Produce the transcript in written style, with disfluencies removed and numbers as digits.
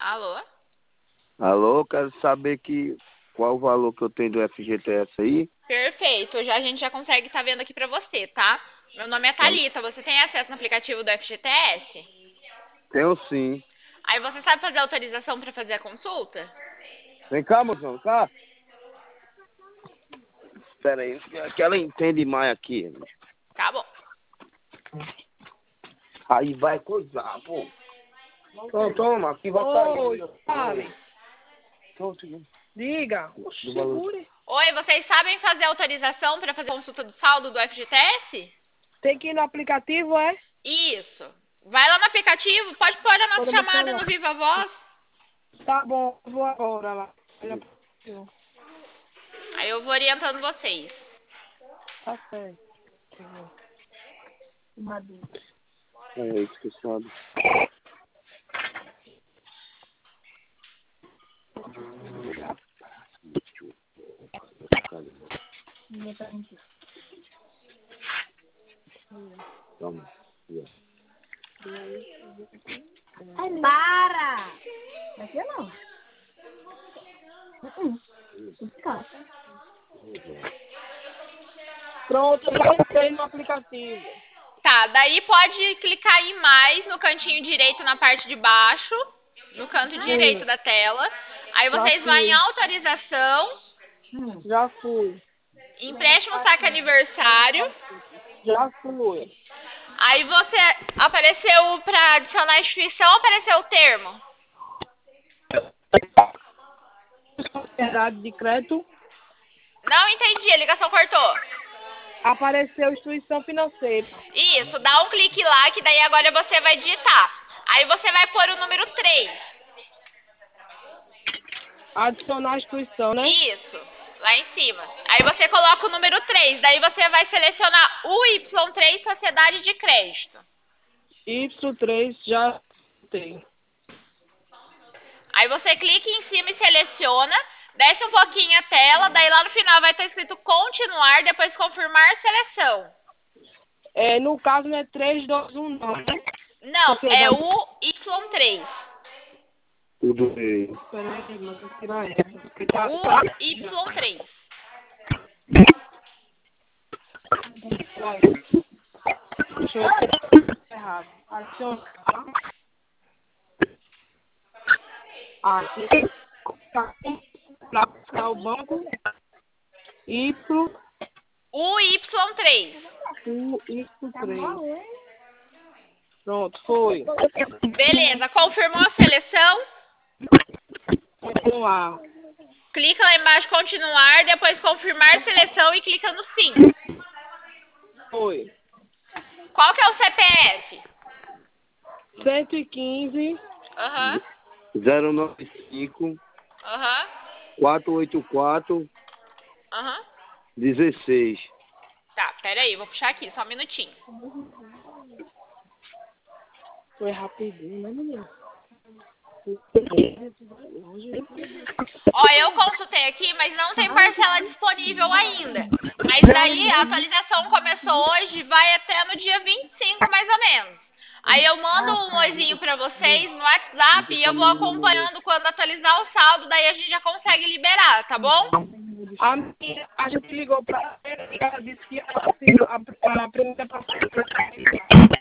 Alô? Alô, quero saber qual o valor que eu tenho do FGTS aí. Perfeito, a gente já consegue estar vendo aqui pra você, tá? Meu nome é Thalita, você tem acesso no aplicativo do FGTS? Tenho sim. Aí você sabe fazer autorização pra fazer a consulta? Vem cá, moção, vem cá. Espera aí, que ela entende mais aqui. Tá bom. Aí vai coisar, pô. Toma, aqui vai cair. Oi, fale. Diga. Segure. Oi, vocês sabem fazer autorização pra fazer a consulta do saldo do FGTS? Tem que ir no aplicativo, é? Isso. Vai lá no aplicativo, pode pôr a nossa Pode chamada botar lá. no Viva Voz. Tá bom, eu vou agora lá. Aí eu vou orientando vocês. Tá certo. É, esqueci. Toma. Ai, para! Aqui não. Pronto, eu já entrei no aplicativo. Tá, daí pode clicar em mais no cantinho direito na parte de baixo, no canto direito da tela. Aí vocês vão em autorização, Já fui. empréstimo saque aniversário. Já fui. Aí você apareceu pra adicionar a instituição, apareceu o termo. Sociedade de crédito. Não entendi, a ligação cortou. Apareceu instituição financeira. Isso, dá um clique lá que daí agora você vai digitar. Aí você vai pôr o número 3. Adicionar a instituição, né? Isso, lá em cima. Aí você coloca o número 3, daí você vai selecionar o Y3 Sociedade de Crédito. Y3 já tem. Aí você clica em cima e seleciona, desce um pouquinho a tela, daí lá no final vai estar escrito continuar, depois confirmar seleção. É, no caso não é 3, 2, 1 não, né? Não, Sociedade. é o Y3. Tudo bem. Peraí, mas eu vou tirar essa. Porque tá... O Y3. Deixa eu ver errado. Adicionar. Aqui. Pra buscar o banco. O Y3. O Y3. Pronto, foi. Beleza, confirmou a seleção? Continuar. Clica lá embaixo continuar, depois confirmar seleção e clica no sim. Foi. Qual que é o CPF? 115. Aham, 095 aham, 484 aham. 16. Tá, peraí, vou puxar aqui, só um minutinho. Foi rapidinho, né, menino? Ó, eu consultei aqui, mas não tem parcela disponível ainda. Mas daí a atualização começou hoje, vai até no dia 25 mais ou menos. Aí eu mando um oizinho pra vocês no WhatsApp e eu vou acompanhando quando atualizar o saldo, daí a gente já consegue liberar, tá bom? A gente ligou pra ela, ela disse que a primeira passagem